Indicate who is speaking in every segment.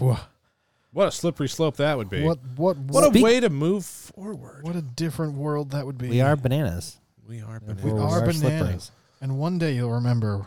Speaker 1: What a slippery slope that would be.
Speaker 2: What
Speaker 1: a way to move forward.
Speaker 2: What a different world that would be.
Speaker 3: We are bananas.
Speaker 1: We are bananas.
Speaker 2: We are bananas.
Speaker 3: Slippery.
Speaker 2: And one day you'll remember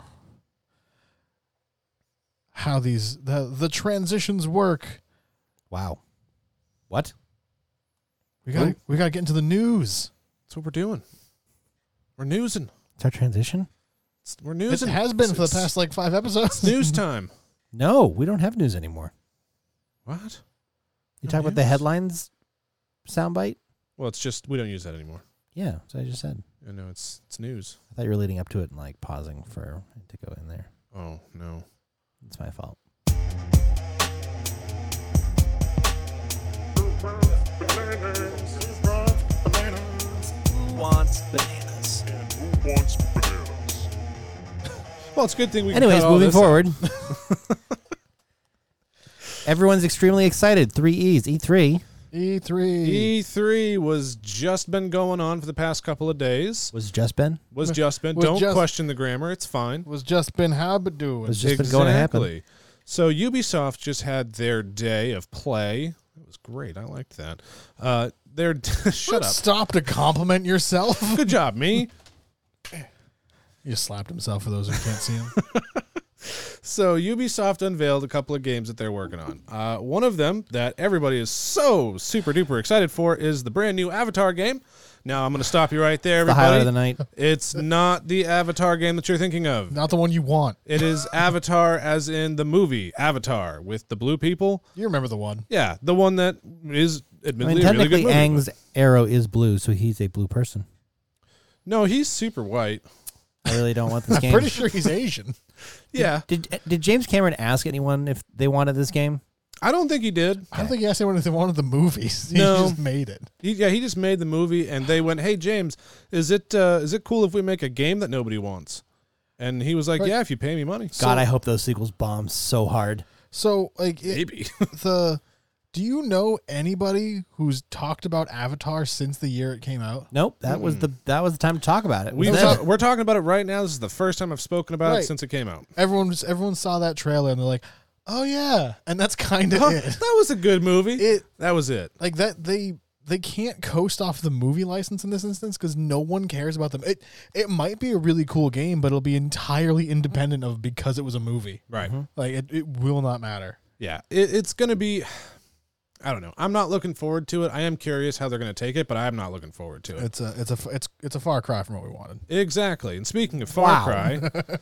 Speaker 2: how the transitions work.
Speaker 3: Wow. What?
Speaker 2: We got to get into the news.
Speaker 1: That's what we're doing. We're newsing.
Speaker 3: It's our transition?
Speaker 1: We're newsing.
Speaker 2: It has been for the past 5 episodes.
Speaker 1: It's news time.
Speaker 3: No, we don't have news anymore.
Speaker 1: What?
Speaker 3: You talk about the headlines soundbite?
Speaker 1: Well, it's just we don't use that anymore.
Speaker 3: Yeah, that's what I just said.
Speaker 1: I know it's news.
Speaker 3: I thought you were leading up to it and like pausing for it to go in there.
Speaker 1: Oh no,
Speaker 3: it's my fault.
Speaker 4: Who wants bananas? And who wants bananas?
Speaker 1: Well, it's a good thing we.
Speaker 3: Anyways,
Speaker 1: can cut all
Speaker 3: moving
Speaker 1: this
Speaker 3: forward. Everyone's extremely excited. 3 E's. E3.
Speaker 1: E3 was just been going on for the past couple of days.
Speaker 3: Was just been?
Speaker 1: Don't question the grammar. It's fine.
Speaker 2: Was just been how but doing.
Speaker 3: Was just been going to happen.
Speaker 1: So Ubisoft just had their day of play. It was great. I liked that. Shut up.
Speaker 2: Stop to compliment yourself.
Speaker 1: Good job, me.
Speaker 2: He just slapped himself for those who can't see him.
Speaker 1: So Ubisoft unveiled a couple of games that they're working on. One of them that everybody is so super duper excited for is the brand new Avatar game. Now I'm going to stop you right there, everybody.
Speaker 3: The highlight of the night.
Speaker 1: It's not the Avatar game that you're thinking of.
Speaker 2: Not the one you want.
Speaker 1: It is Avatar as in the movie Avatar with the blue people.
Speaker 2: You remember the one.
Speaker 1: Yeah, the one that is admittedly
Speaker 3: technically
Speaker 1: a really good movie.
Speaker 3: Aang's arrow is blue, so he's a blue person.
Speaker 1: No, he's super white.
Speaker 3: I really don't want this game.
Speaker 2: I'm pretty sure he's Asian.
Speaker 1: Yeah.
Speaker 3: Did James Cameron ask anyone if they wanted this game?
Speaker 1: I don't think he did.
Speaker 2: I don't think he asked anyone if they wanted the movies. He
Speaker 1: No.
Speaker 2: just made it.
Speaker 1: He just made the movie, and they went, "Hey, James, is it cool if we make a game that nobody wants?" And he was like,
Speaker 2: Right.
Speaker 1: "Yeah, if you pay me money."
Speaker 3: God, I hope those sequels bomb so hard.
Speaker 2: So,
Speaker 1: Maybe.
Speaker 2: do you know anybody who's talked about Avatar since the year it came out?
Speaker 3: Nope, that was the time to talk about it.
Speaker 1: We're talking about it right now. This is the first time I've spoken about it since it came out.
Speaker 2: Everyone saw that trailer and they're like, "Oh yeah," and that's kind of it.
Speaker 1: That was a good movie. That was it.
Speaker 2: Like that they can't coast off the movie license in this instance because no one cares about them. It might be a really cool game, but it'll be entirely independent of because it was a movie.
Speaker 1: Right.
Speaker 2: Like it will not matter.
Speaker 1: Yeah. It's going to be. I don't know. I'm not looking forward to it. I am curious how they're going to take it, but I'm not looking forward to it.
Speaker 2: It's a far cry from what we wanted.
Speaker 1: Exactly. And speaking of Far Cry,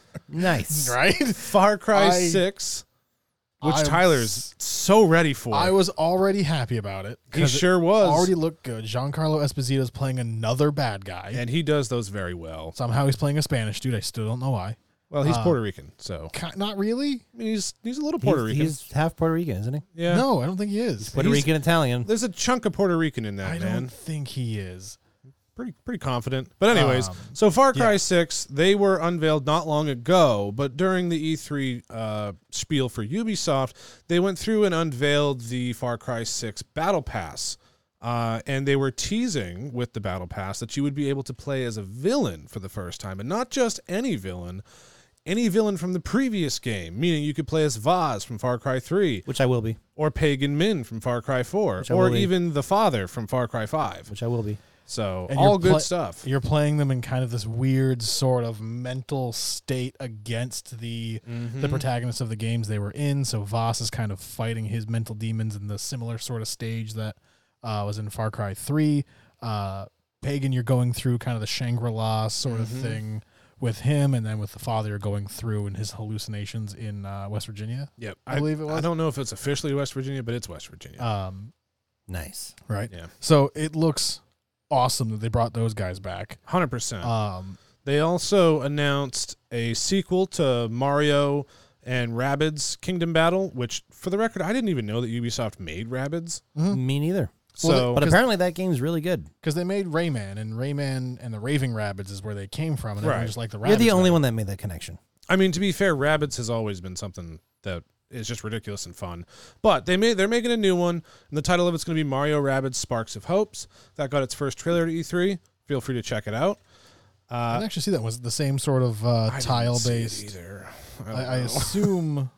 Speaker 3: nice,
Speaker 2: right?
Speaker 1: Far Cry 6, which Tyler's so ready for.
Speaker 2: I was already happy about it.
Speaker 1: He sure was.
Speaker 2: Already looked good. Giancarlo Esposito's playing another bad guy,
Speaker 1: and he does those very well.
Speaker 2: Somehow he's playing a Spanish dude. I still don't know why.
Speaker 1: Well, he's Puerto Rican, so
Speaker 2: not really.
Speaker 1: I mean, he's a little Puerto Rican.
Speaker 3: He's half Puerto Rican, isn't he?
Speaker 1: Yeah.
Speaker 2: No, I don't think he is.
Speaker 3: Puerto Rican Italian.
Speaker 1: There's a chunk of Puerto Rican in that,
Speaker 2: I
Speaker 1: man.
Speaker 2: don't think he is.
Speaker 1: Pretty confident. But anyways, so Far Cry 6, they were unveiled not long ago, but during the E3 spiel for Ubisoft, they went through and unveiled the Far Cry 6 Battle Pass. And they were teasing with the Battle Pass that you would be able to play as a villain for the first time, and not just any villain from the previous game, meaning you could play as Vaz from Far Cry 3.
Speaker 3: Which I will be.
Speaker 1: Or Pagan Min from Far Cry 4. Or even the Father from Far Cry 5.
Speaker 3: Which I will be.
Speaker 1: So, and all good stuff.
Speaker 2: You're playing them in kind of this weird sort of mental state against the protagonists of the games they were in. So Voss is kind of fighting his mental demons in the similar sort of stage that was in Far Cry 3. Pagan, you're going through kind of the Shangri-La sort of thing with him, and then with the Father, you're going through in his hallucinations in West Virginia.
Speaker 1: Yep.
Speaker 2: I believe it was.
Speaker 1: I don't know if it's officially West Virginia, but it's West Virginia.
Speaker 3: Nice.
Speaker 2: Right?
Speaker 1: Yeah.
Speaker 2: So it looks awesome that they brought those guys back.
Speaker 1: 100%. They also announced a sequel to Mario and Rabbids Kingdom Battle, which, for the record, I didn't even know that Ubisoft made Rabbids.
Speaker 3: Me neither.
Speaker 1: So,
Speaker 3: but apparently that game's really good.
Speaker 2: Because they made Rayman, and Rayman and the Raving Rabbids is where they came from, and everyone just like the Rabbids.
Speaker 3: You're the only one that made that connection.
Speaker 1: I mean, to be fair, Rabbids has always been something that is just ridiculous and fun. But they're making a new one, and the title of it's going to be Mario Rabbids Sparks of Hopes. That got its first trailer at E3. Feel free to check it out.
Speaker 2: I didn't actually see that was the same sort of tile-based.
Speaker 1: either.
Speaker 2: I assume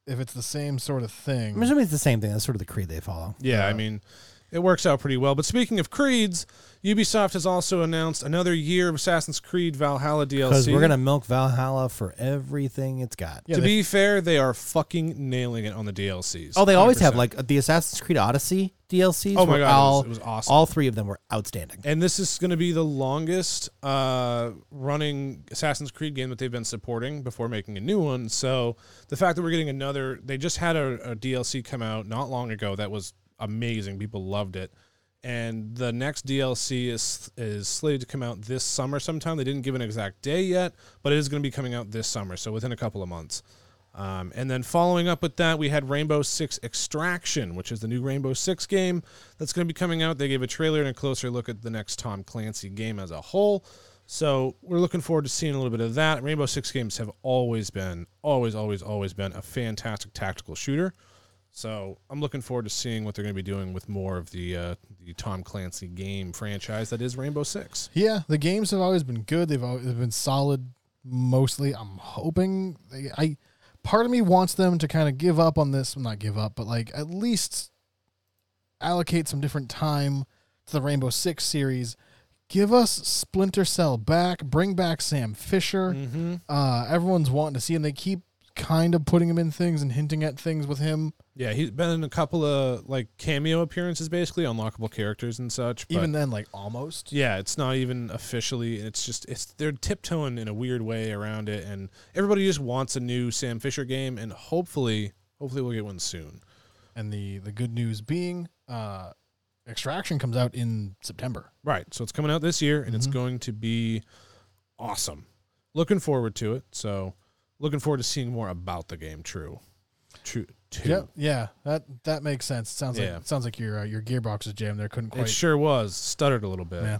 Speaker 2: if it's the same sort of thing.
Speaker 3: I'm assuming it's the same thing. That's sort of the creed they follow.
Speaker 1: Yeah, I mean, it works out pretty well. But speaking of creeds, Ubisoft has also announced another year of Assassin's Creed Valhalla DLC.
Speaker 3: Because we're going to milk Valhalla for everything it's got.
Speaker 2: Yeah,
Speaker 1: to be fair, they are fucking nailing it on the DLCs.
Speaker 3: Oh, they always have
Speaker 1: 100%.
Speaker 3: like the Assassin's Creed Odyssey DLCs.
Speaker 1: Oh my
Speaker 3: were
Speaker 1: God, it was awesome.
Speaker 3: All 3 of them were outstanding.
Speaker 1: And this is going to be the longest running Assassin's Creed game that they've been supporting before making a new one. So the fact that we're getting another, they just had a DLC come out not long ago that was amazing. People loved it. And the next DLC is slated to come out this summer sometime. They didn't give an exact day yet, but it is going to be coming out this summer, so within a couple of months. And then following up with that, we had Rainbow Six Extraction, which is the new Rainbow Six game that's going to be coming out. They gave a trailer and a closer look at the next Tom Clancy game as a whole. So we're looking forward to seeing a little bit of that. Rainbow Six games have always been a fantastic tactical shooter. So I'm looking forward to seeing what they're going to be doing with more of the Tom Clancy game franchise that is Rainbow Six.
Speaker 2: Yeah, the games have always been good. They've been solid mostly. I'm hoping part of me wants them to kind of give up on this. Well, not give up, but like at least allocate some different time to the Rainbow Six series. Give us Splinter Cell back. Bring back Sam Fisher.
Speaker 1: Mm-hmm.
Speaker 2: Everyone's wanting to see him. They keep kind of putting him in things and hinting at things with him.
Speaker 1: Yeah, he's been in a couple of like cameo appearances, basically unlockable characters and such. But
Speaker 2: Even then, like almost.
Speaker 1: yeah, it's not even officially. It's they're tiptoeing in a weird way around it, and everybody just wants a new Sam Fisher game, and hopefully we'll get one soon.
Speaker 2: And the good news being, Extraction comes out in September.
Speaker 1: Right, so it's coming out this year, and it's going to be awesome. Looking forward to it. So looking forward to seeing more about the game. True.
Speaker 2: Yeah, that makes sense. Sounds like your gearbox's jam there couldn't quite.
Speaker 1: It sure was. Stuttered a little bit.
Speaker 2: Yeah.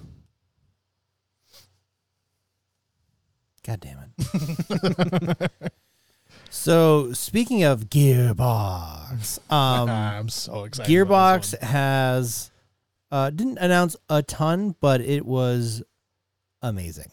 Speaker 3: God damn it. So, speaking of Gearbox,
Speaker 2: I'm so excited.
Speaker 3: Gearbox has didn't announce a ton, but it was amazing.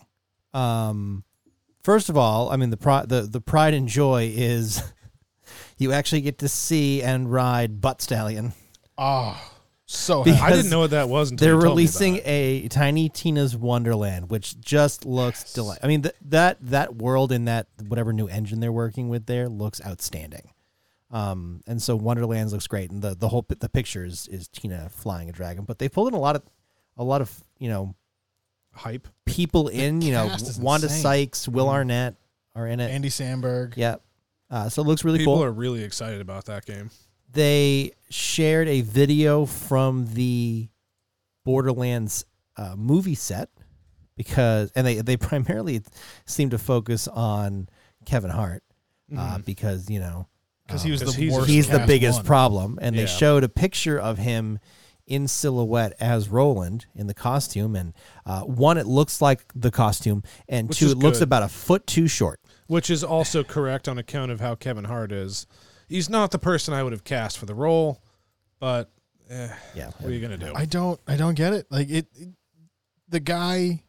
Speaker 3: First of all, I mean the pride and joy is you actually get to see and ride Butt Stallion.
Speaker 2: Oh, so
Speaker 3: Because
Speaker 2: happy.
Speaker 1: I didn't know what that was until
Speaker 3: They're
Speaker 1: you told me
Speaker 3: releasing
Speaker 1: about it.
Speaker 3: a Tiny Tina's Wonderland, which just looks delightful. I mean, that world in that whatever new engine they're working with there looks outstanding. And so Wonderlands looks great, and the picture is Tina flying a dragon. But they pulled in a lot of
Speaker 1: hype.
Speaker 3: people in
Speaker 2: cast is
Speaker 3: Wanda
Speaker 2: insane.
Speaker 3: Sykes, Will Arnett are in it.
Speaker 2: Andy Samberg.
Speaker 3: Yeah, so it looks really
Speaker 1: People
Speaker 3: cool.
Speaker 1: are really excited about that game.
Speaker 3: They shared a video from the Borderlands movie set because they primarily seem to focus on Kevin Hart because
Speaker 2: Because he was
Speaker 1: Because
Speaker 2: the worst.
Speaker 3: he's the
Speaker 2: cast
Speaker 3: biggest
Speaker 2: one.
Speaker 3: problem, and they
Speaker 1: Yeah.
Speaker 3: showed a picture of him in silhouette as Roland in the costume, and one, it looks like the costume, and
Speaker 1: Which
Speaker 3: two,
Speaker 1: is
Speaker 3: it looks
Speaker 1: good.
Speaker 3: about a foot too short.
Speaker 1: Which is also correct on account of how Kevin Hart is. He's not the person I would have cast for the role, but
Speaker 3: Yeah,
Speaker 1: what are you gonna do?
Speaker 2: I don't get it. Like the guy.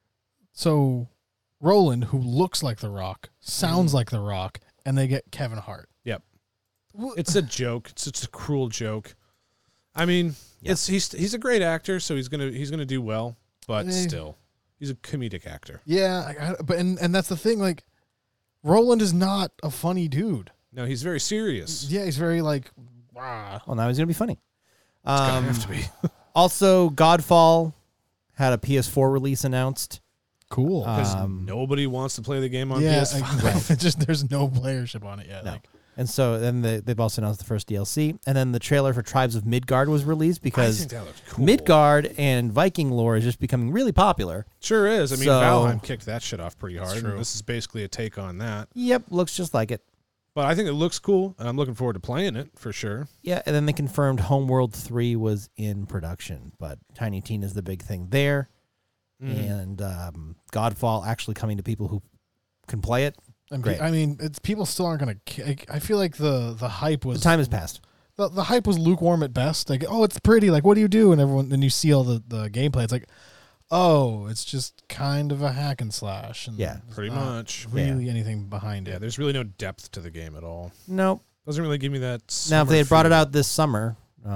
Speaker 2: So Roland, who looks like The Rock, sounds like The Rock, and they get Kevin Hart.
Speaker 1: Yep. It's a joke. It's such a cruel joke. I mean,
Speaker 3: Yeah.
Speaker 1: he's a great actor, so he's gonna do well, but
Speaker 2: Eh.
Speaker 1: still, he's a comedic actor.
Speaker 2: Yeah, but that's the thing. Like, Roland is not a funny dude.
Speaker 1: No, he's very serious.
Speaker 2: Yeah, he's very like, wow.
Speaker 3: well, now he's gonna be funny.
Speaker 1: It's gonna have to be.
Speaker 3: Also, Godfall had a PS4 release announced.
Speaker 2: Cool.
Speaker 1: Because nobody wants to play the game on PS5.
Speaker 2: Just there's no playership on it yet.
Speaker 3: No.
Speaker 2: Like,
Speaker 3: And so then they've also announced the first DLC. And then the trailer for Tribes of Midgard was released
Speaker 1: I
Speaker 3: because
Speaker 1: think that looks cool.
Speaker 3: Midgard and Viking lore is just becoming really popular.
Speaker 1: Sure is. I mean,
Speaker 3: So-
Speaker 1: Valheim kicked that shit off pretty hard.
Speaker 2: true.
Speaker 1: And this is basically a take on that.
Speaker 3: Yep, looks just like it.
Speaker 1: But I think it looks cool, and I'm looking forward to playing it for sure.
Speaker 3: Yeah, and then they confirmed Homeworld 3 was in production, but Tiny Tina is the big thing there. And Godfall actually coming to people who can play it. Great.
Speaker 2: I mean, it's people still aren't gonna. I feel like the hype was
Speaker 3: The time has passed.
Speaker 2: the hype was lukewarm at best. Like, oh, it's pretty. Like, what do you do? And everyone, then you see all the gameplay. It's like, oh, it's just kind of a hack and slash. And
Speaker 3: Yeah.
Speaker 2: there's
Speaker 1: Pretty
Speaker 2: not
Speaker 1: much.
Speaker 2: really anything behind
Speaker 1: Yeah,
Speaker 2: it.
Speaker 1: there's really no depth to the game at all.
Speaker 3: Nope.
Speaker 1: Doesn't really give me that.
Speaker 3: Now, if they had brought it
Speaker 1: feel.
Speaker 3: out this summer,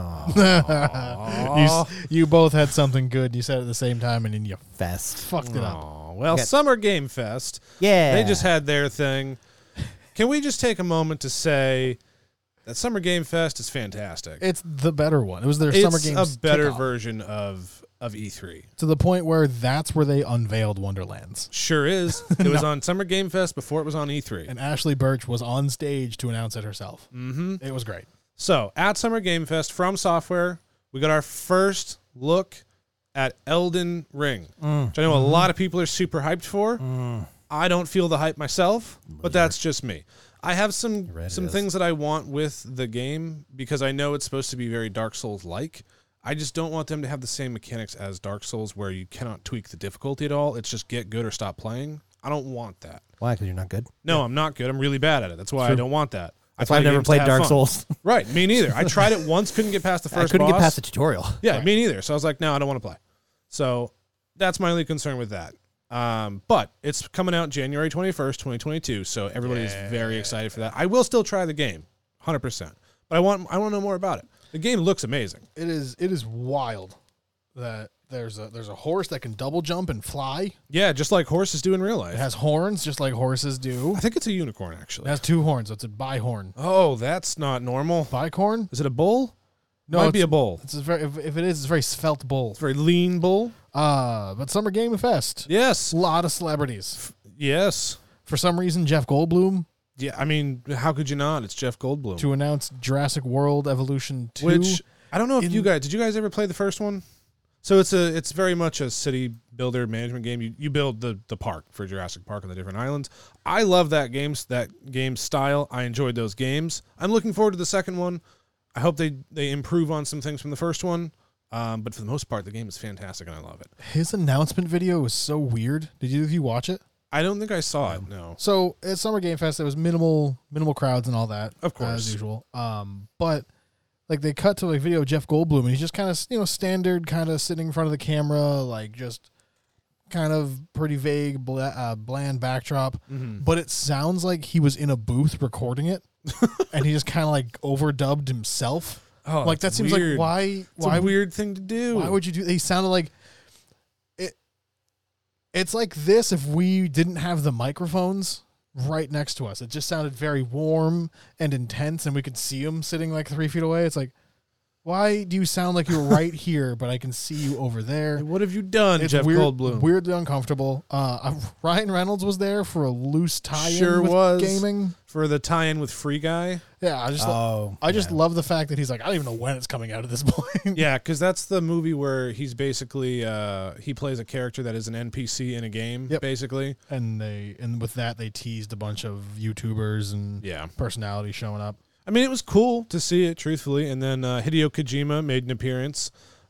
Speaker 3: oh,
Speaker 2: you both had something good. You said it at the same time, and then you
Speaker 3: fest.
Speaker 2: fucked it up.
Speaker 1: Oh, well,
Speaker 3: Okay.
Speaker 1: Summer Game Fest.
Speaker 3: Yeah.
Speaker 1: They just had their thing. Can we just take a moment to say that Summer Game Fest is fantastic?
Speaker 2: It's the better one. It was their Summer Games
Speaker 1: It's a better
Speaker 2: kickoff,
Speaker 1: version of E3.
Speaker 2: to the point where that's where they unveiled Wonderlands.
Speaker 1: Sure is. It was on Summer Game Fest before it was on E3.
Speaker 2: And Ashley Birch was on stage to announce it herself.
Speaker 1: Mm-hmm.
Speaker 2: It was great.
Speaker 1: So, at Summer Game Fest, From Software, we got our first look at Elden Ring, which I know a lot of people are super hyped for. I don't feel the hype myself, but that's just me. I have some things that I want with the game because I know it's supposed to be very Dark Souls-like. I just don't want them to have the same mechanics as Dark Souls where you cannot tweak the difficulty at all. It's just get good or stop playing. I don't want that.
Speaker 3: Why? Because you're not good?
Speaker 1: No, I'm not good. I'm really bad at it. That's why I don't want that.
Speaker 3: That's why I've never played Dark Souls.
Speaker 1: Right, me neither. I tried it once, couldn't get past the first
Speaker 3: I couldn't
Speaker 1: boss.
Speaker 3: get past the tutorial.
Speaker 1: Yeah, me neither. So I was like, no, I don't want to play. So that's my only concern with that. But it's coming out January 21st, 2022, so everybody's very excited for that. I will still try the game, 100%. But I want to know more about it. The game looks amazing.
Speaker 2: It is wild that there's a horse that can double jump and fly.
Speaker 1: Yeah, just like horses do in real
Speaker 2: It
Speaker 1: life.
Speaker 2: has horns just like horses do.
Speaker 1: I think it's a unicorn,
Speaker 2: It
Speaker 1: actually.
Speaker 2: has two horns. So it's a bihorn.
Speaker 1: Oh, that's not normal.
Speaker 2: Bicorn?
Speaker 1: Is it a bull?
Speaker 2: No,
Speaker 1: Might be a bull.
Speaker 2: It's a very if it is, it's a very svelte bull.
Speaker 1: It's a very lean bull.
Speaker 2: But Summer Game Fest.
Speaker 1: Yes.
Speaker 2: A lot of celebrities.
Speaker 1: Yes.
Speaker 2: For some reason, Jeff Goldblum
Speaker 1: Yeah, I mean, how could you not? It's Jeff Goldblum.
Speaker 2: to announce Jurassic World Evolution 2.
Speaker 1: Which I don't know if did you guys ever play the first one? So it's very much a city builder management game. You build the park for Jurassic Park on the different islands. I love that game style. I enjoyed those games. I'm looking forward to the second one. I hope they improve on some things from the first one. But for the most part, the game is fantastic and I love it.
Speaker 2: His announcement video was so weird. Did either of you watch it?
Speaker 1: I don't think I saw it. No.
Speaker 2: So at Summer Game Fest, there was minimal crowds and all that,
Speaker 1: Of course.
Speaker 2: as usual. But like they cut to a video of Jeff Goldblum, and he's just kind of standard, kind of sitting in front of the camera, like just kind of pretty vague, bland backdrop.
Speaker 1: Mm-hmm.
Speaker 2: But it sounds like he was in a booth recording it, and he just kind of like overdubbed himself.
Speaker 1: Oh,
Speaker 2: Like that
Speaker 1: that's
Speaker 2: seems
Speaker 1: weird.
Speaker 2: like
Speaker 1: It's
Speaker 2: why
Speaker 1: a weird thing to do.
Speaker 2: why would you do? He sounded like it. It's like this if we didn't have the microphones right next to us. It just sounded very warm and intense, and we could see him sitting like 3 feet away. It's like, why do you sound like you're right here, but I can see you over there?
Speaker 1: What have you done,
Speaker 2: It's
Speaker 1: Jeff
Speaker 2: weird,
Speaker 1: Goldblum?
Speaker 2: weirdly uncomfortable. Ryan Reynolds was there for a loose tie-in
Speaker 1: Sure
Speaker 2: with
Speaker 1: was.
Speaker 2: gaming.
Speaker 1: For the tie-in with Free Guy.
Speaker 2: Yeah, I just
Speaker 3: yeah.
Speaker 2: love the fact that he's like, I don't even know when it's coming out at this point.
Speaker 1: Yeah, because that's the movie where he's basically he plays a character that is an NPC in a game,
Speaker 2: Yep.
Speaker 1: basically.
Speaker 2: And with that they teased a bunch of YouTubers and
Speaker 1: Yeah.
Speaker 2: personalities showing up.
Speaker 1: I mean, it was cool to see it, truthfully. And then Hideo Kojima made an appearance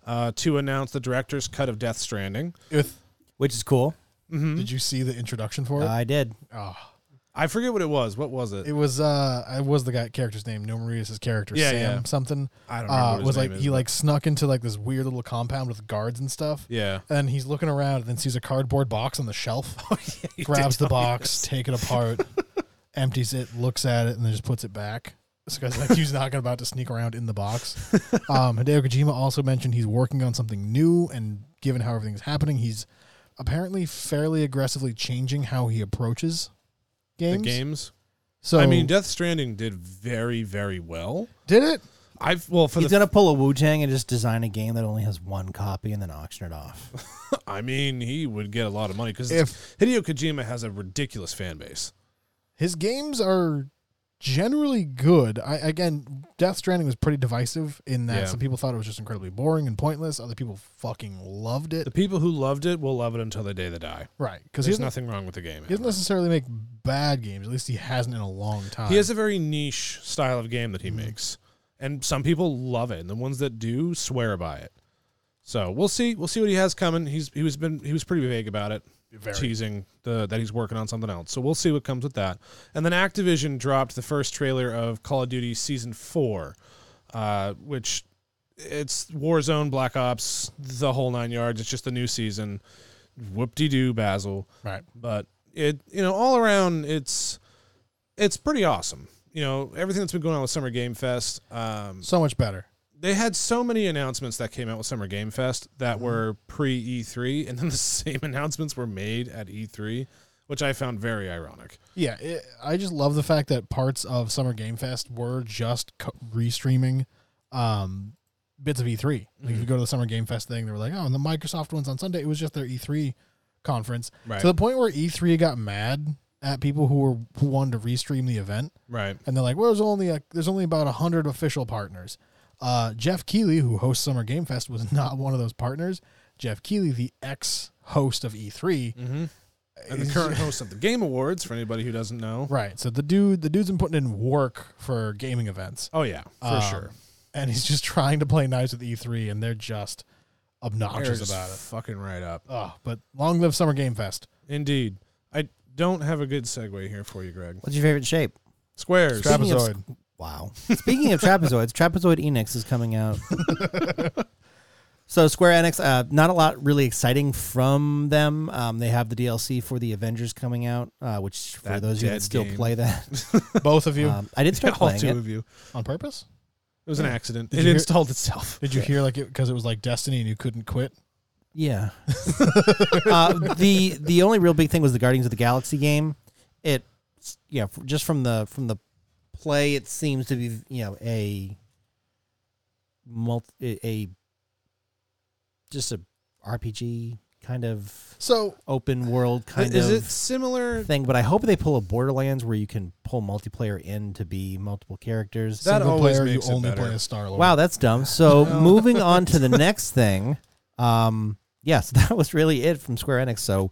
Speaker 1: to announce the director's cut of Death Stranding.
Speaker 3: Which is cool.
Speaker 2: Did you see the introduction for it?
Speaker 3: I did.
Speaker 2: Oh,
Speaker 1: I forget what it was. What was it?
Speaker 2: it was the character's name. No Maria's character,
Speaker 1: Yeah,
Speaker 2: Sam
Speaker 1: yeah.
Speaker 2: something.
Speaker 1: I don't remember what his
Speaker 2: was
Speaker 1: name
Speaker 2: like
Speaker 1: is,
Speaker 2: he
Speaker 1: but-
Speaker 2: like snuck into like this weird little compound with guards and stuff.
Speaker 1: Yeah.
Speaker 2: And he's looking around and then sees a cardboard box on the shelf.
Speaker 1: Oh, yeah, you
Speaker 2: Grabs
Speaker 1: did
Speaker 2: the
Speaker 1: tell me
Speaker 2: box, take it apart, empties it, looks at it, and then just puts it back. This guy's like he's not about to sneak around in the box. Hideo Kojima also mentioned he's working on something new, and given how everything's happening, he's apparently fairly aggressively changing how he approaches games.
Speaker 1: The games.
Speaker 2: So
Speaker 1: I mean, Death Stranding did very, very well.
Speaker 2: did it?
Speaker 1: For
Speaker 3: He's gonna pull a Wu-Tang and just design a game that only has one copy and then auction it off.
Speaker 1: I mean, he would get a lot of money because
Speaker 2: If-
Speaker 1: Hideo Kojima has a ridiculous fan base.
Speaker 2: His games are generally good. Again, Death Stranding was pretty divisive in that
Speaker 1: Yeah.
Speaker 2: some people thought it was just incredibly boring and pointless. Other people fucking loved it.
Speaker 1: The people who loved it will love it until the day they die.
Speaker 2: Right, because
Speaker 1: There's nothing wrong with the game.
Speaker 2: he doesn't necessarily make bad games. At least he hasn't in a long time.
Speaker 1: He has a very niche style of game that he makes, and some people love it, and the ones that do swear by it. So we'll see. We'll see what he has coming. He was pretty vague about it, teasing that he's working on something else. So we'll see what comes with that. And then Activision dropped the first trailer of Call of Duty Season 4, which it's Warzone, Black Ops, the whole 9 yards. It's just the new season. Whoop-de-doo, Basil.
Speaker 2: right.
Speaker 1: But it, all around, it's pretty awesome. everything that's been going on with Summer Game Fest.
Speaker 2: So much better.
Speaker 1: They had so many announcements that came out with Summer Game Fest that were pre-E3, and then the same announcements were made at E3, which I found very ironic.
Speaker 2: Yeah, I just love the fact that parts of Summer Game Fest were just restreaming bits of E3. Like if you go to the Summer Game Fest thing, they were like, oh, and the Microsoft one's on Sunday. It was just their E3 conference.
Speaker 1: Right.
Speaker 2: To the point where E3 got mad at people who wanted to restream the event.
Speaker 1: Right.
Speaker 2: And they're like, well, there's only about 100 official partners. Jeff Keighley, who hosts Summer Game Fest, was not one of those partners. Jeff Keighley, the ex-host of E3,
Speaker 1: and the current host of the Game Awards, for anybody who doesn't know.
Speaker 2: right? So the dude's been putting in work for gaming events.
Speaker 1: Oh yeah, for sure.
Speaker 2: And he's just trying to play nice with E3, and they're just obnoxious
Speaker 1: They're
Speaker 2: about it.
Speaker 1: fucking right up.
Speaker 2: Oh, but long live Summer Game Fest.
Speaker 1: Indeed. I don't have a good segue here for you, Greg.
Speaker 3: What's your favorite shape?
Speaker 1: Squares.
Speaker 3: Speaking of-
Speaker 2: Trapezoid.
Speaker 3: Wow. Speaking of trapezoids, Trapezoid Enix is coming out. So Square Enix, not a lot really exciting from them. They have the DLC for the Avengers coming out, which for
Speaker 1: That
Speaker 3: those of you
Speaker 1: dead
Speaker 3: that still
Speaker 1: game.
Speaker 3: play that,
Speaker 2: Both of you
Speaker 3: I did start
Speaker 1: All
Speaker 3: playing
Speaker 1: two
Speaker 3: it.
Speaker 1: of you.
Speaker 2: on purpose?
Speaker 1: It was an accident.
Speaker 2: Did
Speaker 1: It
Speaker 2: you hear-
Speaker 1: installed itself.
Speaker 2: Did you hear like it because it was like Destiny and you couldn't quit?
Speaker 3: Yeah. The only real big thing was the Guardians of the Galaxy game. Just from the play, it seems to be just a RPG kind of
Speaker 2: So
Speaker 3: open world kind
Speaker 1: Is
Speaker 3: of
Speaker 1: it similar?
Speaker 3: thing. But I hope they pull a Borderlands where you can pull multiplayer in to be multiple characters.
Speaker 1: That
Speaker 2: single
Speaker 1: always
Speaker 2: player, you
Speaker 1: makes it
Speaker 2: only
Speaker 1: better.
Speaker 2: play as Star-Lord.
Speaker 3: Wow, that's dumb. So moving on to the next thing. Yes, that was really it from Square Enix. So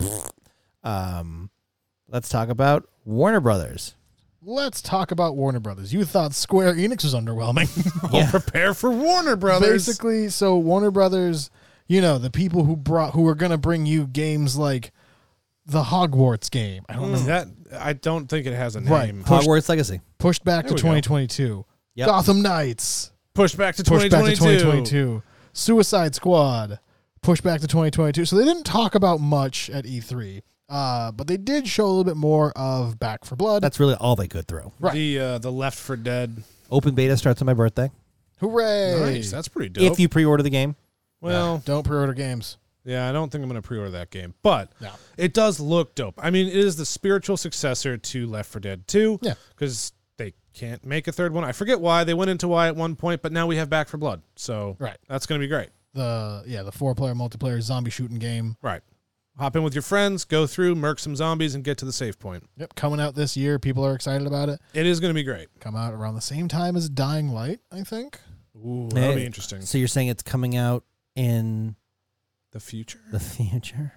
Speaker 3: let's talk about Warner Brothers.
Speaker 2: Let's talk about Warner Brothers. You thought Square Enix was underwhelming.
Speaker 3: Yeah.
Speaker 1: Prepare for Warner Brothers.
Speaker 2: Basically, so Warner Brothers, the people who are going to bring you games like the Hogwarts game. I don't know.
Speaker 1: That I don't think it has a
Speaker 2: Right.
Speaker 1: name.
Speaker 3: Hogwarts Legacy.
Speaker 2: Pushed back to
Speaker 1: There we go.
Speaker 2: 2022.
Speaker 3: Yep.
Speaker 2: Gotham Knights.
Speaker 1: Pushed back to
Speaker 2: Pushed back to
Speaker 1: 2022.
Speaker 2: 2022. Suicide Squad. Pushed back to 2022. So they didn't talk about much at E3. But they did show a little bit more of Back for Blood.
Speaker 3: That's really all they could throw.
Speaker 2: Right.
Speaker 1: The Left 4 Dead.
Speaker 3: Open beta starts on my birthday.
Speaker 2: Hooray.
Speaker 1: Nice. That's pretty dope.
Speaker 3: If you pre-order the game.
Speaker 1: well,
Speaker 2: Don't pre-order games.
Speaker 1: yeah, I don't think I'm going to pre-order that game, but
Speaker 2: No.
Speaker 1: it does look dope. I mean, it is the spiritual successor to Left 4 Dead 2.
Speaker 2: Yeah.
Speaker 1: Because they can't make a third one. I forget why. They went into why at one point, but now we have Back for Blood. So
Speaker 2: Right.
Speaker 1: that's going to be great.
Speaker 2: The 4-player multiplayer zombie shooting game.
Speaker 1: Right. Hop in with your friends, go through, murk some zombies, and get to the save point.
Speaker 2: Yep, coming out this year. People are excited about it.
Speaker 1: It is going to be great.
Speaker 2: Come out around the same time as Dying Light, I think.
Speaker 1: Ooh, that'll be
Speaker 3: Hey,
Speaker 1: interesting.
Speaker 3: So you're saying it's coming out in
Speaker 1: The future.
Speaker 3: the future?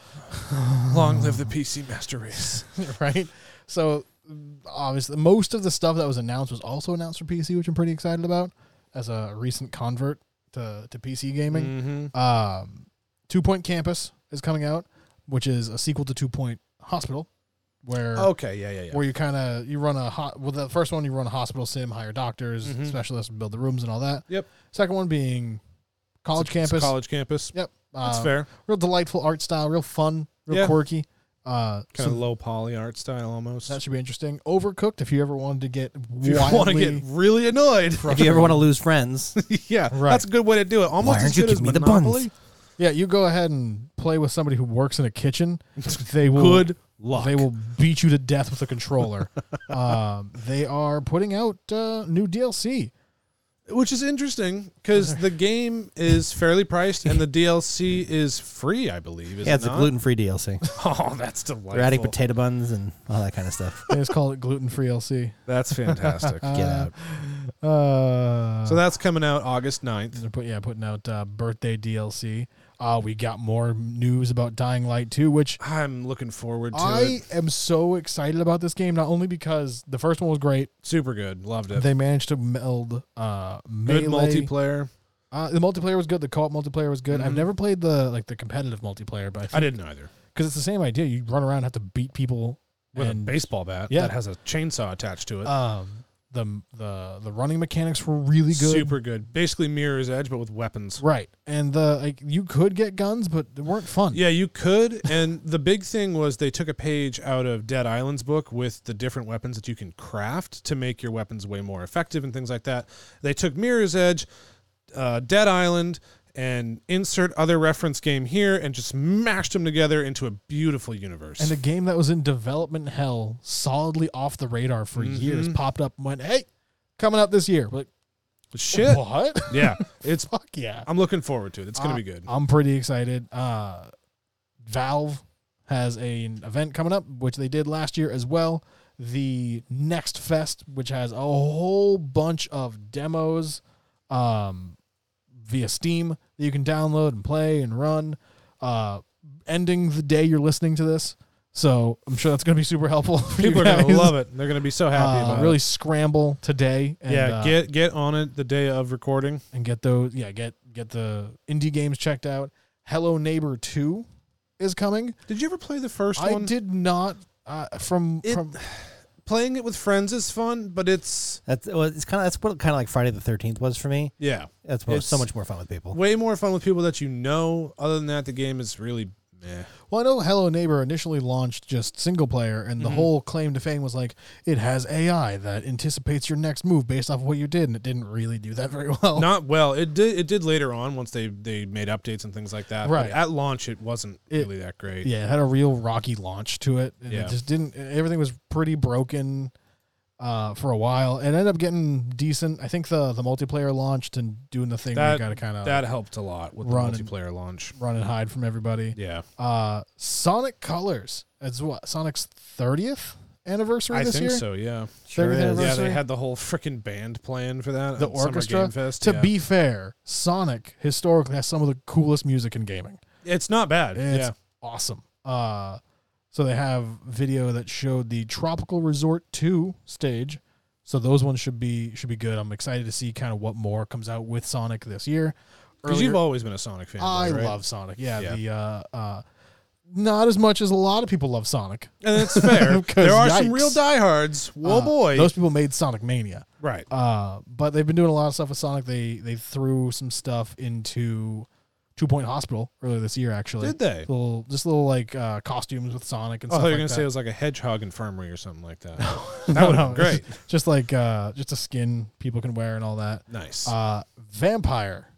Speaker 1: Long live the PC Master Race.
Speaker 2: Right? So, obviously, most of the stuff that was announced was also announced for PC, which I'm pretty excited about as a recent convert to PC gaming.
Speaker 1: Mm-hmm.
Speaker 2: 2 Point Campus is coming out, which is a sequel to 2 Point Hospital, where
Speaker 1: Okay, yeah.
Speaker 2: where you run the first one you run a hospital sim, hire doctors,
Speaker 1: Mhm.
Speaker 2: specialists, build the rooms and all that.
Speaker 1: Yep.
Speaker 2: Second one being college
Speaker 1: It's a
Speaker 2: campus.
Speaker 1: college campus.
Speaker 2: Yep.
Speaker 1: That's fair.
Speaker 2: Real delightful art style, real fun, real
Speaker 1: Yeah.
Speaker 2: quirky.
Speaker 1: Kind
Speaker 2: So
Speaker 1: of low poly art style almost.
Speaker 2: that should be interesting. Overcooked, if you ever wanted to get
Speaker 1: If you want to
Speaker 2: wildly
Speaker 1: get really annoyed.
Speaker 3: If you ever want to lose friends,
Speaker 1: Yeah,
Speaker 2: Right.
Speaker 1: that's a good way to do it. Almost
Speaker 3: Why
Speaker 1: as
Speaker 3: aren't you
Speaker 1: good as
Speaker 3: giving me the
Speaker 1: Monopoly.
Speaker 3: buns?
Speaker 2: yeah, you go ahead and play with somebody who works in a kitchen. They will
Speaker 1: Good luck.
Speaker 2: They will beat you to death with a controller. They are putting out new DLC.
Speaker 1: Which is interesting because the game is fairly priced and the DLC is free, I believe. Is
Speaker 3: yeah,
Speaker 1: it
Speaker 3: it's a
Speaker 1: not?
Speaker 3: gluten-free DLC.
Speaker 1: Oh, that's delightful.
Speaker 3: They're adding potato buns and all that kind of stuff.
Speaker 2: They just call it gluten-free LC.
Speaker 1: That's fantastic.
Speaker 3: Get out.
Speaker 1: So that's coming out August 9th.
Speaker 2: They're putting out birthday DLC. We got more news about Dying Light 2, which
Speaker 1: I'm looking forward to
Speaker 2: I
Speaker 1: it.
Speaker 2: am so excited about this game, not only because the first one was great.
Speaker 1: Super good. Loved it.
Speaker 2: They managed to meld
Speaker 1: Good
Speaker 2: Melee.
Speaker 1: multiplayer.
Speaker 2: The multiplayer was good. The co-op multiplayer was good. I've
Speaker 1: Mhm.
Speaker 2: never played the competitive multiplayer, but
Speaker 1: I didn't either.
Speaker 2: because it's the same idea. You run around and have to beat people
Speaker 1: With
Speaker 2: and
Speaker 1: a baseball bat
Speaker 2: Yeah.
Speaker 1: that has a chainsaw attached to it.
Speaker 2: The running mechanics were really good.
Speaker 1: Super good. Basically Mirror's Edge, but with weapons.
Speaker 2: Right. And you could get guns, but they weren't fun.
Speaker 1: Yeah, you could. And the big thing was they took a page out of Dead Island's book with the different weapons that you can craft to make your weapons way more effective and things like that. They took Mirror's Edge, Dead Island, and insert other reference game here and just mashed them together into a beautiful universe.
Speaker 2: And a game that was in development hell, solidly off the radar for years, popped up and went, hey, coming out this year. Like,
Speaker 1: shit.
Speaker 2: What?
Speaker 1: Yeah. It's
Speaker 2: Fuck yeah.
Speaker 1: I'm looking forward to it. It's going to be good.
Speaker 2: I'm pretty excited. Valve has an event coming up, which they did last year as well. The Next Fest, which has a whole bunch of demos via Steam that you can download and play and run, ending the day you're listening to this. So I'm sure that's going to be super helpful.
Speaker 1: People are going to love it. They're going to be so happy about
Speaker 2: really
Speaker 1: it.
Speaker 2: scramble today. And,
Speaker 1: Get on it the day of recording.
Speaker 2: And get those, get the indie games checked out. Hello Neighbor 2 is coming.
Speaker 1: Did you ever play the first one?
Speaker 2: I did not.
Speaker 1: Playing it with friends is fun, but it's
Speaker 3: That's what like Friday the 13th was for me.
Speaker 1: yeah,
Speaker 3: That's
Speaker 1: It's
Speaker 3: so much more fun with people.
Speaker 1: way more fun with people that you know. Other than that, the game is really meh.
Speaker 2: Well, I know Hello Neighbor initially launched just single player, and the whole claim to fame was like, it has AI that anticipates your next move based off of what you did, and it didn't really do that very well.
Speaker 1: Not well. It did later on once they made updates and things like that.
Speaker 2: Right.
Speaker 1: But at launch, it wasn't really that great.
Speaker 2: Yeah, it had a real rocky launch to it, and
Speaker 1: Yeah.
Speaker 2: it just didn't. Everything was pretty broken for a while. It ended up getting decent. I think the multiplayer launched and doing the thing where you got to kind of
Speaker 1: that helped a lot with the
Speaker 2: run
Speaker 1: multiplayer launch.
Speaker 2: run and hide from everybody.
Speaker 1: Yeah,
Speaker 2: Sonic Colors. It's what, Sonic's 30th anniversary
Speaker 1: I
Speaker 2: this
Speaker 1: think
Speaker 2: year?
Speaker 1: so. Yeah,
Speaker 2: 30th
Speaker 3: is.
Speaker 1: yeah.
Speaker 2: anniversary?
Speaker 1: They had the whole freaking band playing for that.
Speaker 2: The
Speaker 1: at Summer
Speaker 2: orchestra.
Speaker 1: Game Fest.
Speaker 2: To
Speaker 1: yeah.
Speaker 2: be fair, Sonic historically has some of the coolest music in gaming.
Speaker 1: It's not bad.
Speaker 2: It's
Speaker 1: yeah.
Speaker 2: awesome. So they have video that showed the Tropical Resort 2 stage. So those ones should be good. I'm excited to see kind of what more comes out with Sonic this year.
Speaker 1: Because you've always been a Sonic fan.
Speaker 2: I
Speaker 1: right?
Speaker 2: love Sonic. Yeah. The not as much as a lot of people love Sonic.
Speaker 1: And it's fair.
Speaker 2: 'Cause
Speaker 1: There are some
Speaker 2: yikes.
Speaker 1: real diehards. Whoa, boy.
Speaker 2: Those people made Sonic Mania.
Speaker 1: Right.
Speaker 2: But they've been doing a lot of stuff with Sonic. They threw some stuff into 2 Point Hospital earlier this year, actually.
Speaker 1: Did they?
Speaker 2: Little like costumes with Sonic and
Speaker 1: Oh, I
Speaker 2: stuff
Speaker 1: thought you
Speaker 2: like
Speaker 1: were going to
Speaker 2: that.
Speaker 1: say it was like a hedgehog infirmary or something like that. That would have been great.
Speaker 2: Just like just a skin people can wear and all that.
Speaker 1: Nice.
Speaker 2: Vampire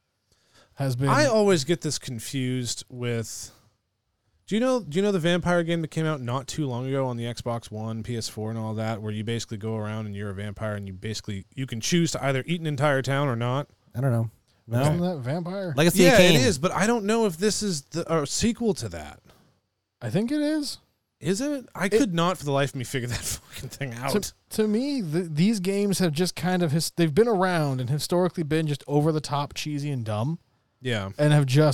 Speaker 2: has been.
Speaker 1: I always get this confused with. Do you know the Vampire game that came out not too long ago on the Xbox One, PS4, and all that, where you basically go around and you're a vampire and you can choose to either eat an entire town or not?
Speaker 3: I don't know. No.
Speaker 2: Isn't that Vampire?
Speaker 3: Legacy of
Speaker 1: Yeah,
Speaker 3: Kain.
Speaker 1: it is, but I don't know if this is a sequel to that.
Speaker 2: I think it is.
Speaker 1: Is it? I could not for the life of me figure that fucking thing out.
Speaker 2: To me, these games have just kind of they've been around and historically been just over the top, cheesy, and dumb,
Speaker 1: Yeah.
Speaker 2: and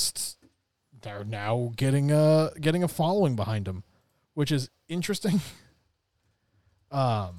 Speaker 2: they're now getting a following behind them, which is interesting. Because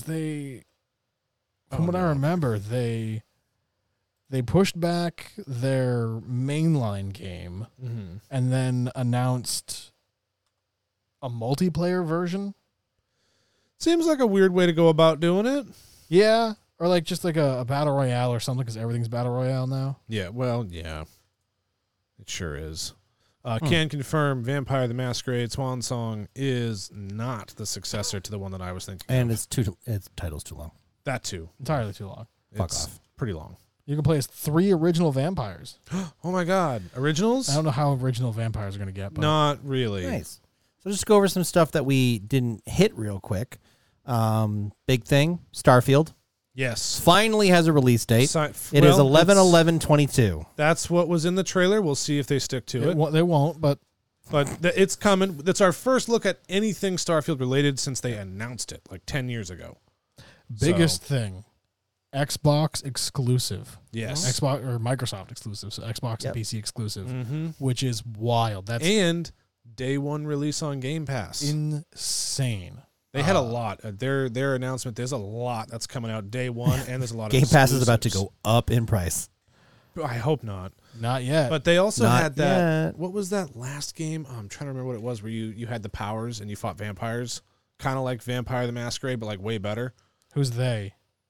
Speaker 2: from what I remember, they pushed back their mainline game
Speaker 1: Mm-hmm.
Speaker 2: and then announced a multiplayer version.
Speaker 1: Seems like a weird way to go about doing it.
Speaker 2: Yeah, or like just like a battle royale or something, because everything's battle royale now.
Speaker 1: Yeah, well, yeah. It sure is. Can confirm Vampire the Masquerade Swan Song is not the successor to the one that I was thinking
Speaker 3: And
Speaker 1: of.
Speaker 3: its title's too long.
Speaker 1: That too.
Speaker 2: Entirely too long.
Speaker 3: Fuck
Speaker 1: It's
Speaker 3: off.
Speaker 1: pretty long.
Speaker 2: You can play as 3 original vampires.
Speaker 1: Oh my god. Originals?
Speaker 2: I don't know how original vampires are going to get, but
Speaker 1: Not really.
Speaker 3: Nice. So just go over some stuff that we didn't hit real quick. Big thing, Starfield
Speaker 1: Yes.
Speaker 3: finally has a release date. It is 11/11/22.
Speaker 1: That's what was in the trailer. We'll see if they stick to it.
Speaker 2: they won't, but
Speaker 1: It's coming. That's our first look at anything Starfield related since they announced it like 10 years ago.
Speaker 2: biggest thing, Xbox exclusive.
Speaker 1: Yes.
Speaker 2: Xbox or Microsoft exclusive, so Xbox
Speaker 3: Yep.
Speaker 2: and PC exclusive,
Speaker 1: Mm-hmm.
Speaker 2: which is wild. That's
Speaker 1: And day one release on Game Pass.
Speaker 2: insane.
Speaker 1: They had a lot. Their announcement, there's a lot that's coming out day one, and there's a lot of
Speaker 3: Game Pass is about to
Speaker 1: exclusives.
Speaker 3: go up in price.
Speaker 1: I hope not.
Speaker 2: Not yet.
Speaker 1: But they also
Speaker 3: Not
Speaker 1: had that.
Speaker 3: yet.
Speaker 1: What was that last game? I'm trying to remember what it was, where you had the powers and you fought vampires, kind of like Vampire the Masquerade, but like way better.
Speaker 2: Who's they?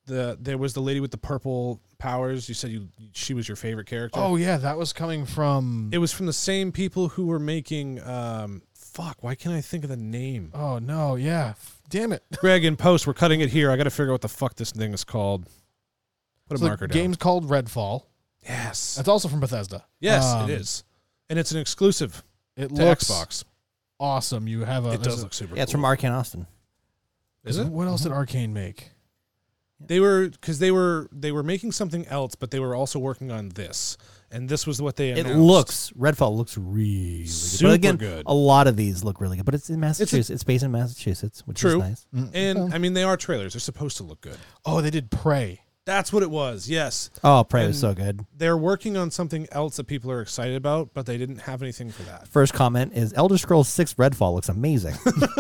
Speaker 1: there was the lady with the purple powers. You said she was your favorite character.
Speaker 2: Oh yeah, that was coming from.
Speaker 1: It was from the same people who were making. Fuck, why can't I think of the name?
Speaker 2: Oh no, yeah, damn it.
Speaker 1: Greg, in post, we're cutting it here. I got to figure out what the fuck this thing is called. Put a
Speaker 2: So
Speaker 1: marker
Speaker 2: the
Speaker 1: down.
Speaker 2: game's called Redfall.
Speaker 1: Yes.
Speaker 2: That's also from Bethesda.
Speaker 1: Yes, it is. And it's an exclusive
Speaker 2: It
Speaker 1: to
Speaker 2: looks
Speaker 1: Xbox.
Speaker 2: awesome. You have a.
Speaker 1: It
Speaker 2: there's
Speaker 1: does
Speaker 2: a-
Speaker 1: look super
Speaker 3: Yeah, it's
Speaker 1: cool.
Speaker 3: from Arcane Austin.
Speaker 1: Is it?
Speaker 2: What else did Arcane make?
Speaker 1: They were making something else, but they were also working on this, and this was what they announced.
Speaker 3: Redfall looks really
Speaker 1: Super
Speaker 3: good. But again,
Speaker 1: good.
Speaker 3: a lot of these look really good, but it's in Massachusetts. It's based in Massachusetts, which
Speaker 1: True.
Speaker 3: is nice.
Speaker 1: And I mean, they are trailers. They're supposed to look good.
Speaker 2: Oh, they did Prey.
Speaker 1: That's what it was. Yes,
Speaker 3: Oh, Prey was
Speaker 1: And-
Speaker 3: so good.
Speaker 1: they're working on something else that people are excited about, but they didn't have anything for that.
Speaker 3: First comment is Elder Scrolls 6 Redfall looks amazing.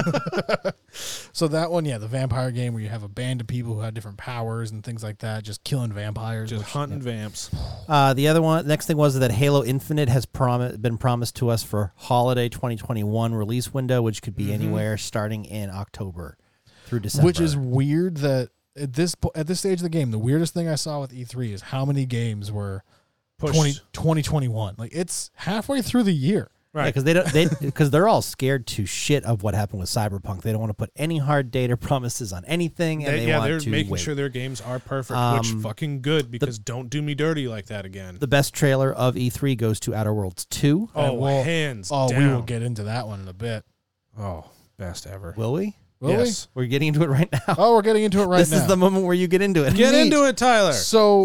Speaker 2: So that one, yeah, the vampire game where you have a band of people who have different powers and things like that, just killing vampires.
Speaker 1: Just
Speaker 2: which-
Speaker 1: hunting vamps.
Speaker 3: The other one, next thing was that Halo Infinite has been promised to us for holiday 2021 release window, which could be anywhere starting in October through December.
Speaker 2: Which is weird that at this stage of the game, the weirdest thing I saw with E3 is how many games were
Speaker 1: Pushed.
Speaker 2: 2021. Like it's halfway through the year.
Speaker 1: Right.
Speaker 3: because they're all scared to shit of what happened with Cyberpunk. They don't want to put any hard date or promises on anything, and they want
Speaker 1: they're
Speaker 3: to
Speaker 1: making
Speaker 3: wait.
Speaker 1: sure their games are perfect, which fucking good because don't do me dirty like that again.
Speaker 3: The best trailer of E3 goes to Outer Worlds 2.
Speaker 1: Hands
Speaker 2: Oh,
Speaker 1: down.
Speaker 2: we will get into that one in a bit.
Speaker 1: Oh, best ever.
Speaker 3: Will we?
Speaker 2: Will
Speaker 1: Yes.
Speaker 3: We're getting into it right now.
Speaker 2: we? Oh, we're getting into it right
Speaker 3: This
Speaker 2: now.
Speaker 3: is the moment where you get into it.
Speaker 1: Get into it, Tyler.
Speaker 2: So,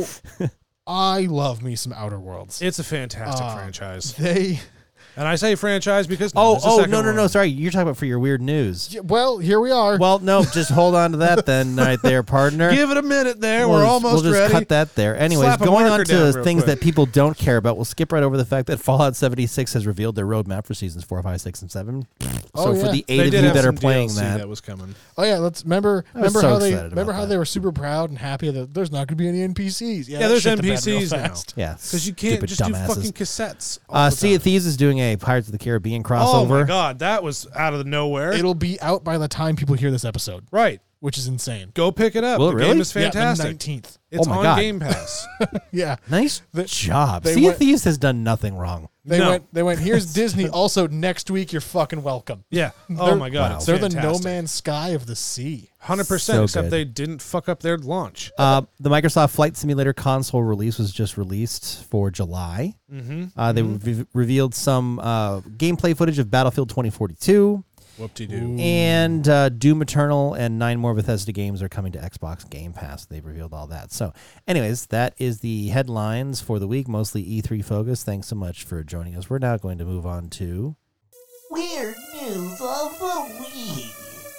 Speaker 2: I love me some Outer Worlds.
Speaker 1: It's a fantastic franchise.
Speaker 2: They
Speaker 1: And I say franchise because
Speaker 3: Oh,
Speaker 1: there's a second
Speaker 3: no.
Speaker 1: one.
Speaker 3: Sorry, you're talking about for your weird news.
Speaker 2: well, here we are.
Speaker 3: Well, no, just hold on to that then, right there, partner.
Speaker 1: Give it a minute there.
Speaker 3: We'll
Speaker 1: We're
Speaker 3: just-
Speaker 1: almost
Speaker 3: We'll just
Speaker 1: ready.
Speaker 3: cut that there. Anyways,
Speaker 1: Slap a
Speaker 3: going on
Speaker 1: marker down
Speaker 3: to
Speaker 1: real
Speaker 3: things
Speaker 1: quick.
Speaker 3: that people don't care about, we'll skip right over the fact that Fallout 76 has revealed their roadmap for seasons 4, 5, 6, and 7.
Speaker 2: Oh,
Speaker 3: So for
Speaker 2: yeah.
Speaker 3: the 8
Speaker 1: They
Speaker 3: of
Speaker 1: did
Speaker 3: you
Speaker 1: have
Speaker 3: that are
Speaker 1: some
Speaker 3: playing
Speaker 1: DLC
Speaker 3: that,
Speaker 1: was coming.
Speaker 2: Oh yeah, let's remember
Speaker 3: so
Speaker 2: how they
Speaker 3: excited about that.
Speaker 2: were super proud and happy that there's not going to be any NPCs.
Speaker 1: Yeah,
Speaker 2: that
Speaker 1: there's
Speaker 2: shit the bed real
Speaker 1: NPCs now.
Speaker 2: fast.
Speaker 3: yeah,
Speaker 1: Because you can't
Speaker 3: stupid
Speaker 1: just
Speaker 3: dumbasses.
Speaker 1: do fucking cassettes. all the
Speaker 3: Sea of
Speaker 1: time.
Speaker 3: Thieves is doing a Pirates of the Caribbean crossover.
Speaker 1: Oh my god, that was out of nowhere.
Speaker 2: It'll be out by the time people hear this episode,
Speaker 1: right.
Speaker 2: which is insane.
Speaker 1: Go pick it up.
Speaker 3: Will it
Speaker 1: the
Speaker 3: really?
Speaker 1: game is
Speaker 2: Yeah,
Speaker 1: fantastic.
Speaker 2: the 19th.
Speaker 1: It's
Speaker 3: Oh my
Speaker 1: on
Speaker 3: God.
Speaker 1: Game Pass.
Speaker 2: Yeah.
Speaker 3: Nice
Speaker 2: The-
Speaker 3: job.
Speaker 2: they
Speaker 3: Sea of
Speaker 2: went-
Speaker 3: Thieves has done nothing wrong.
Speaker 1: No.
Speaker 2: They went, here's Disney. Also, next week, you're fucking welcome.
Speaker 1: Yeah. Oh
Speaker 2: They're-
Speaker 1: my god,
Speaker 3: wow.
Speaker 1: it's
Speaker 2: They're the
Speaker 1: fantastic.
Speaker 2: No Man's Sky of the sea.
Speaker 1: 100%,
Speaker 3: So
Speaker 1: except
Speaker 3: good.
Speaker 1: they didn't fuck up their launch.
Speaker 3: The Microsoft Flight Simulator console release was just released for July. They revealed some gameplay footage of Battlefield 2042.
Speaker 1: Whoop-de-doo.
Speaker 3: And Doom Eternal and 9 more Bethesda games are coming to Xbox Game Pass. They've revealed all that. So, anyways, that is the headlines for the week, mostly E3 focus. Thanks so much for joining us. We're now going to move on to
Speaker 5: Weird news of the week.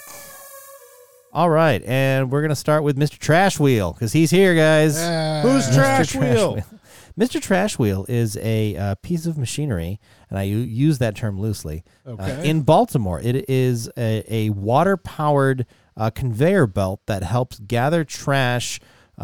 Speaker 3: all right, and we're going to start with Mr. Trash Wheel because he's here, guys.
Speaker 1: Who's
Speaker 3: Mr.
Speaker 1: Trash Wheel?
Speaker 3: Mr. Trash Wheel is a piece of machinery, and I use that term loosely.
Speaker 1: Okay.
Speaker 3: In Baltimore, it is a water-powered conveyor belt that helps gather trash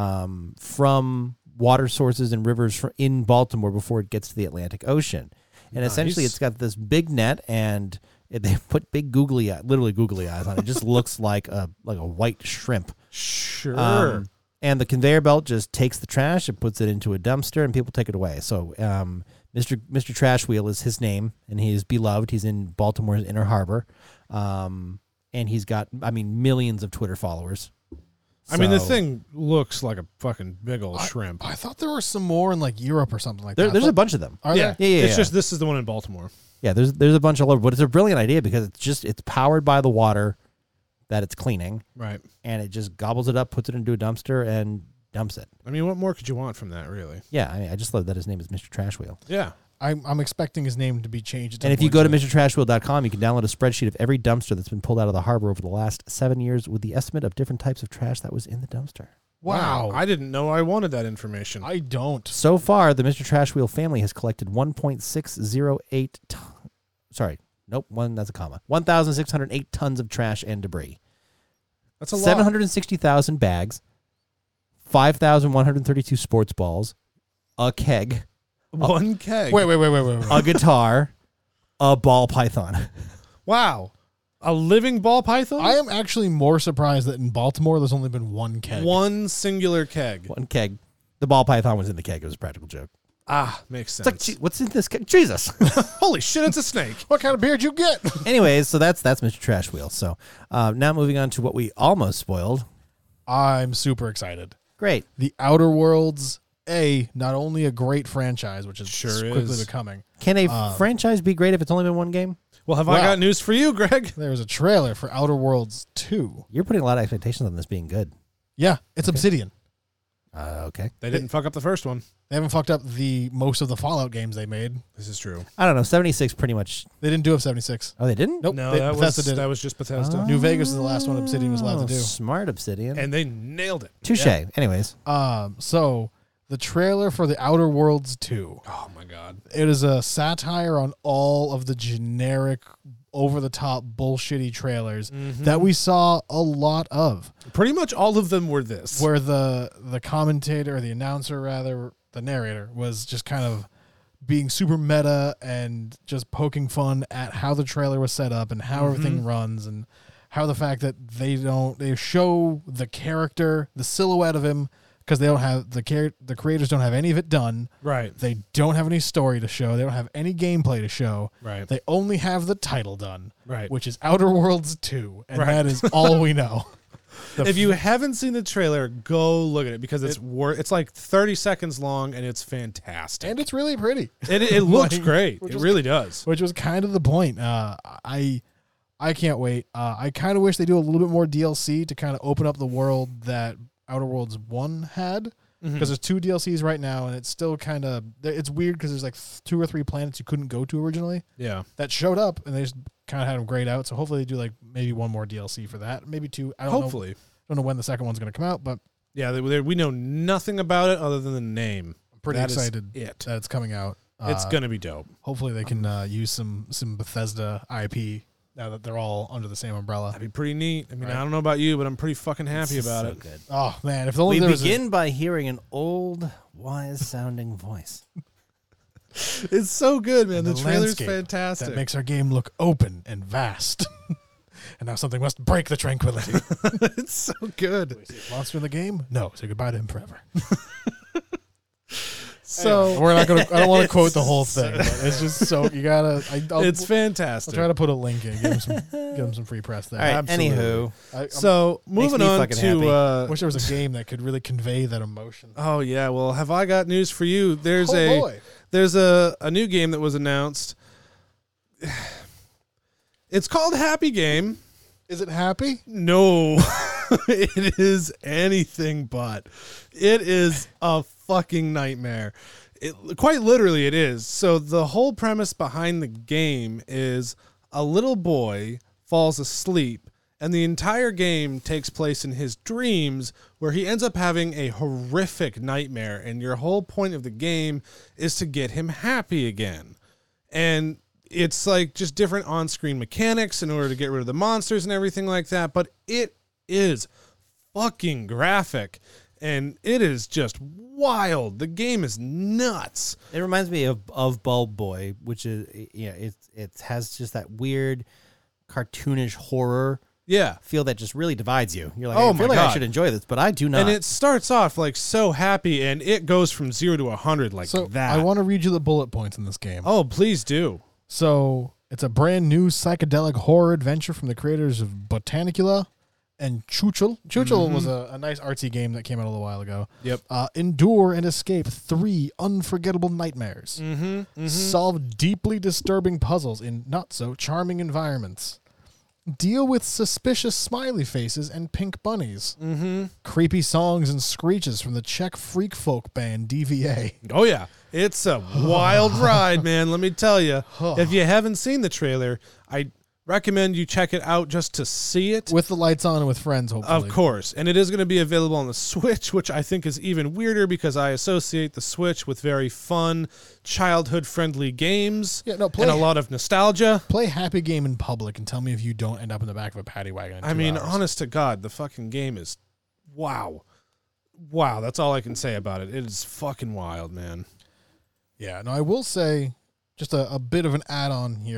Speaker 3: from water sources and rivers in Baltimore before it gets to the Atlantic Ocean. And essentially,
Speaker 1: Nice.
Speaker 3: it's got this big net, and they put big literally googly eyes on it. It just looks like a white shrimp.
Speaker 1: Sure.
Speaker 3: And the conveyor belt just takes the trash and puts it into a dumpster, and people take it away. So, Mr. Trash Wheel is his name, and he is beloved. He's in Baltimore's Inner Harbor, and he's got, millions of Twitter followers.
Speaker 1: I mean, the
Speaker 3: So-
Speaker 1: thing looks like a fucking big old shrimp.
Speaker 2: I thought there were some more in like Europe or something like
Speaker 3: There,
Speaker 2: that.
Speaker 3: there's a bunch of them.
Speaker 2: Are
Speaker 1: Yeah.
Speaker 2: there?
Speaker 3: Yeah.
Speaker 1: It's just this is the one in Baltimore.
Speaker 3: Yeah, there's a bunch all over, but it's a brilliant idea because it's powered by the water that it's cleaning,
Speaker 1: Right.
Speaker 3: and it just gobbles it up, puts it into a dumpster, and dumps it.
Speaker 1: I mean, what more could you want from that, really?
Speaker 3: Yeah, I just love that his name is Mr. Trash Wheel.
Speaker 1: Yeah.
Speaker 2: I'm expecting his name to be changed. at some
Speaker 3: And if you
Speaker 2: point
Speaker 3: go to
Speaker 2: soon.
Speaker 3: MrTrashWheel.com, you can download a spreadsheet of every dumpster that's been pulled out of the harbor over the last 7 years with the estimate of different types of trash that was in the dumpster.
Speaker 2: Wow,
Speaker 1: I didn't know I wanted that information.
Speaker 2: I don't.
Speaker 3: So far, the Mr. Trash Wheel family has collected 1.608 that's a comma. 1,608 tons of trash and debris.
Speaker 1: That's a lot.
Speaker 3: 760,000 bags, 5,132 sports balls, a keg,
Speaker 1: One keg.
Speaker 2: Wait.
Speaker 3: a guitar, a ball python.
Speaker 1: Wow. A living ball python?
Speaker 2: I am actually more surprised that in Baltimore there's only been one keg.
Speaker 1: One singular keg.
Speaker 3: One keg. The ball python was in the keg. It was a practical joke.
Speaker 1: Makes sense.
Speaker 3: It's like, gee, what's in this keg? Jesus.
Speaker 1: Holy shit, it's a snake.
Speaker 2: What kind of beer did you get?
Speaker 3: Anyways, so that's Mr. Trash Wheel. So now moving on to what we almost spoiled.
Speaker 2: I'm super excited.
Speaker 3: Great.
Speaker 2: The Outer Worlds, not only a great franchise, which is
Speaker 1: Sure
Speaker 2: quickly
Speaker 1: is.
Speaker 2: becoming.
Speaker 3: Can a franchise be great if it's only been one game?
Speaker 1: Well, have I got news for you, Greg?
Speaker 2: There's a trailer for Outer Worlds 2.
Speaker 3: You're putting a lot of expectations on this being good.
Speaker 2: Yeah, it's Obsidian.
Speaker 3: Okay.
Speaker 1: They didn't fuck up the first one.
Speaker 2: They haven't fucked up most of the Fallout games they made.
Speaker 1: This is true.
Speaker 3: I don't know. 76 pretty much.
Speaker 2: They didn't do F76.
Speaker 3: Oh, they didn't?
Speaker 2: Nope.
Speaker 1: No,
Speaker 2: Bethesda did it.
Speaker 1: that was just Bethesda.
Speaker 2: New Vegas is the last one Obsidian was allowed to do.
Speaker 3: Smart Obsidian.
Speaker 1: And they nailed it.
Speaker 3: Touche.
Speaker 1: Yeah.
Speaker 3: Anyways.
Speaker 2: So the trailer for the Outer Worlds 2.
Speaker 1: Oh, my God.
Speaker 2: It is a satire on all of the generic, over-the-top, bullshitty trailers that we saw a lot of.
Speaker 1: Pretty much all of them were this.
Speaker 2: Where the commentator, or the announcer rather, the narrator, was just kind of being super meta and just poking fun at how the trailer was set up and how everything runs, and how the fact that they show the character, the silhouette of him, because they don't have the creators don't have any of it done.
Speaker 1: Right.
Speaker 2: They don't have any story to show. They don't have any gameplay to show.
Speaker 1: Right.
Speaker 2: They only have the title done.
Speaker 1: Right.
Speaker 2: Which is Outer Worlds 2, and
Speaker 1: Right.
Speaker 2: that is all we know.
Speaker 1: If you haven't seen the trailer, go look at it because it's like 30 seconds long and it's fantastic.
Speaker 2: And it's really pretty.
Speaker 1: It looks
Speaker 2: Like,
Speaker 1: great.
Speaker 2: which
Speaker 1: It
Speaker 2: is-
Speaker 1: really does.
Speaker 2: Which was kind of the point. I can't wait. I kind of wish they do a little bit more DLC to kind of open up the world that Outer Worlds 1 had. Because there's 2 DLCs right now, and it's still kind of... It's weird because there's like 2 or 3 planets you couldn't go to originally
Speaker 1: Yeah.
Speaker 2: that showed up, and they just kind of had them grayed out. So hopefully they do like maybe 1 more DLC for that. Maybe 2. I don't know.
Speaker 1: Hopefully.
Speaker 2: Don't know when the second one's going to come out, but
Speaker 1: Yeah, we know nothing about it other than the name.
Speaker 2: I'm pretty
Speaker 1: That is
Speaker 2: excited
Speaker 1: it.
Speaker 2: that it's coming out.
Speaker 1: It's going to be dope.
Speaker 2: Hopefully they can use some Bethesda IP now that they're all under the same umbrella.
Speaker 1: That'd be pretty neat. I mean,
Speaker 2: Right.
Speaker 1: I don't know about you, but I'm pretty fucking happy about
Speaker 3: so
Speaker 1: it.
Speaker 3: good.
Speaker 2: Oh man, if only
Speaker 3: We
Speaker 2: there was
Speaker 3: begin by hearing an old, wise-sounding voice.
Speaker 1: It's so good, man.
Speaker 2: And
Speaker 1: The
Speaker 2: the
Speaker 1: trailer's
Speaker 2: landscape
Speaker 1: fantastic.
Speaker 2: that makes our game look open and vast. And now something must break the tranquility.
Speaker 1: It's so good.
Speaker 2: Monster in the game? No, say goodbye to him forever.
Speaker 1: So
Speaker 2: We're not gonna. I don't want to quote the whole thing, but it's just so you gotta. I'll
Speaker 1: it's fantastic.
Speaker 2: I'll try to put a link in. Give him some free press there.
Speaker 3: All right.
Speaker 1: Absolutely.
Speaker 3: Anywho,
Speaker 1: So moving
Speaker 3: me
Speaker 1: on
Speaker 3: fucking happy.
Speaker 1: to
Speaker 2: I wish there was a game that could really convey that emotion.
Speaker 1: oh yeah, well, have I got news for you? There's
Speaker 2: Oh, boy.
Speaker 1: there's a new game that was announced. It's called Happy Game.
Speaker 2: Is it happy?
Speaker 1: No, it is anything but. It is a fucking nightmare. Quite literally, it is. So the whole premise behind the game is a little boy falls asleep, and the entire game takes place in his dreams, where he ends up having a horrific nightmare, and your whole point of the game is to get him happy again. And it's like just different on-screen mechanics in order to get rid of the monsters and everything like that, but it is fucking graphic, and it is just wild. The game is nuts.
Speaker 3: it reminds me of Bulb Boy, which is it has just that weird, cartoonish horror
Speaker 1: Yeah.
Speaker 3: feel that just really divides you. You're like,
Speaker 1: Oh
Speaker 3: I feel
Speaker 1: my
Speaker 3: like I
Speaker 1: God.
Speaker 3: should enjoy this, but I do not.
Speaker 1: And it starts off like so happy, and it goes from 0 to 100 like
Speaker 2: So
Speaker 1: that.
Speaker 2: I want to read you the bullet points in this game.
Speaker 1: Oh, please do.
Speaker 2: So it's a brand new psychedelic horror adventure from the creators of Botanicula and Chuchel. Chuchel was a nice artsy game that came out a little while ago.
Speaker 1: Yep.
Speaker 2: Endure and escape 3 unforgettable nightmares. Solve deeply disturbing puzzles in not so charming environments. Deal with suspicious smiley faces and pink bunnies. Creepy songs and screeches from the Czech freak folk band DVA.
Speaker 1: Oh, yeah. It's a wild ride, man. Let me tell you. If you haven't seen the trailer, I recommend you check it out just to see it.
Speaker 2: With the lights on and with friends, hopefully.
Speaker 1: Of course. And it is going to be available on the Switch, which I think is even weirder because I associate the Switch with very fun, childhood-friendly games
Speaker 2: Yeah, no,
Speaker 1: and a lot of nostalgia.
Speaker 2: Play Happy Game in public and tell me if you don't end up in the back of a paddy wagon. In
Speaker 1: I
Speaker 2: 2
Speaker 1: mean,
Speaker 2: hours.
Speaker 1: honest to God, the fucking game is wow. Wow, that's all I can say about it. It is fucking wild, man.
Speaker 2: Yeah, no, I will say just a bit of an add-on here.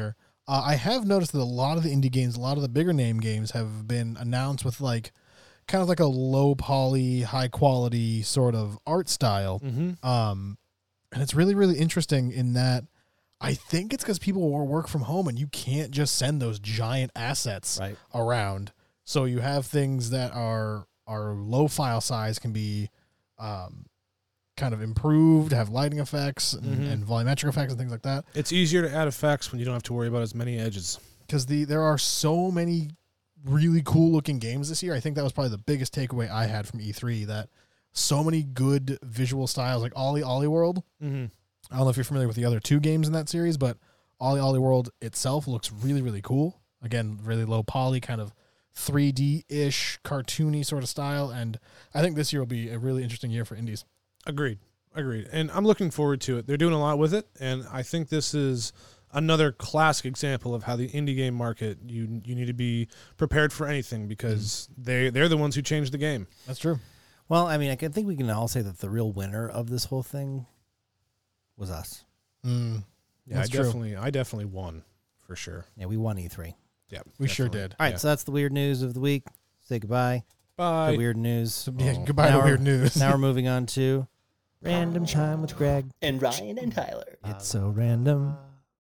Speaker 2: I have noticed that a lot of the indie games, a lot of the bigger name games have been announced with like kind of like a low poly, high quality sort of art style. And it's really, really interesting in that I think it's because people work from home and you can't just send those giant assets around. So you have things that are low file size can be kind of improved, have lighting effects and volumetric effects and things like that.
Speaker 1: It's easier to add effects when you don't have to worry about as many edges.
Speaker 2: Because there are so many really cool looking games this year. I think that was probably the biggest takeaway I had from E3, that so many good visual styles, like Ollie World. I don't know if you're familiar with the other 2 games in that series, but Ollie World itself looks really, really cool. Again, really low poly, kind of 3D-ish, cartoony sort of style. And I think this year will be a really interesting year for indies.
Speaker 1: Agreed. And I'm looking forward to it. They're doing a lot with it, and I think this is another classic example of how the indie game market, you need to be prepared for anything, because they're the ones who changed the game.
Speaker 2: That's true.
Speaker 3: Well, I mean, I think we can all say that the real winner of this whole thing was us.
Speaker 1: Yeah,
Speaker 2: That's true.
Speaker 1: I definitely won, for sure.
Speaker 3: Yeah, we won E3.
Speaker 1: Yeah,
Speaker 2: We sure did.
Speaker 3: All right, so that's the weird news of the week. Say goodbye.
Speaker 1: Bye.
Speaker 3: The weird news.
Speaker 2: Yeah, goodbye to weird news.
Speaker 3: Now we're moving on to Random Time with Greg.
Speaker 5: And Ryan and Tyler.
Speaker 3: It's so random.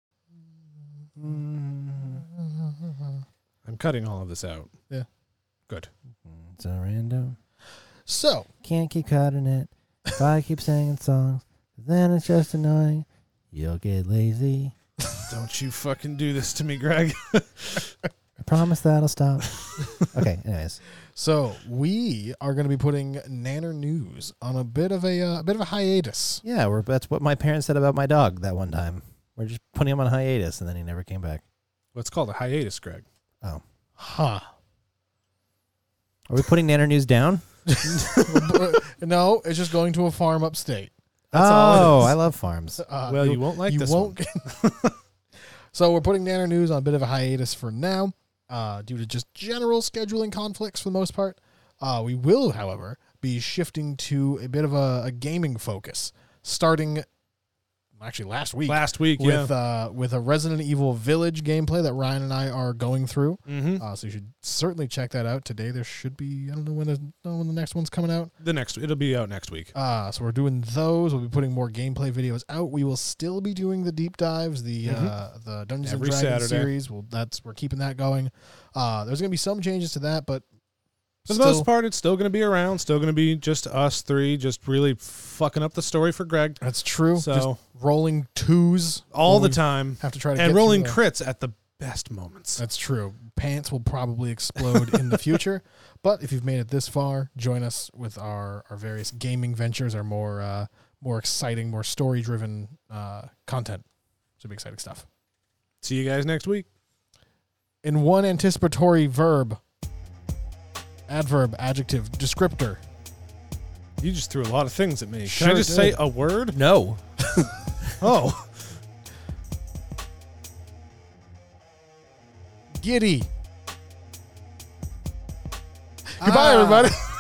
Speaker 1: I'm cutting all of this out.
Speaker 2: Yeah.
Speaker 1: Good.
Speaker 3: So random.
Speaker 2: So,
Speaker 3: Can't keep cutting it. If I keep singing songs, then it's just annoying. You'll get lazy.
Speaker 1: Don't you fucking do this to me, Greg.
Speaker 3: I promise that'll stop. Okay, anyways.
Speaker 2: So we are going to be putting Nanner News on a bit of a hiatus.
Speaker 3: Yeah, that's what my parents said about my dog that one time. We're just putting him on hiatus, and then he never came back.
Speaker 1: Well, it's called a hiatus, Greg.
Speaker 3: Oh.
Speaker 2: Huh.
Speaker 3: Are we putting Nanner News down?
Speaker 2: No, it's just going to a farm upstate.
Speaker 1: all it is.
Speaker 3: I love farms.
Speaker 1: Well, you won't like this one.
Speaker 2: So we're putting Nanner News on a bit of a hiatus for now, due to just general scheduling conflicts for the most part. We will, however, be shifting to a bit of a gaming focus, starting actually last week.
Speaker 1: With
Speaker 2: With a Resident Evil Village gameplay that Ryan and I are going through. So you should certainly check that out today. There should be, I don't know when the next one's coming out.
Speaker 1: it'll be out next week.
Speaker 2: So we're doing those. We'll be putting more gameplay videos out. We will still be doing the deep dives, the Dungeons
Speaker 1: Every
Speaker 2: and Dragons
Speaker 1: Saturday.
Speaker 2: series. We're keeping that going. There's going to be some changes to that, but
Speaker 1: For the most part, it's still going to be around. Still going to be just us three, just really fucking up the story for Greg.
Speaker 2: That's true.
Speaker 1: So
Speaker 2: just rolling twos
Speaker 1: all
Speaker 2: when
Speaker 1: the
Speaker 2: we
Speaker 1: time,
Speaker 2: have to try to
Speaker 1: and
Speaker 2: get
Speaker 1: rolling
Speaker 2: through
Speaker 1: crits at the best moments.
Speaker 2: That's true. Pants will probably explode in the future. But if you've made it this far, join us with our various gaming ventures, our more exciting, more story-driven content. Should be exciting stuff.
Speaker 1: See you guys next week.
Speaker 2: In one anticipatory verb, adverb, adjective, descriptor.
Speaker 1: You just threw a lot of things at me. Can
Speaker 2: Sure
Speaker 1: I just
Speaker 2: did.
Speaker 1: say a word?
Speaker 3: No.
Speaker 1: Oh.
Speaker 2: Giddy. Goodbye, everybody.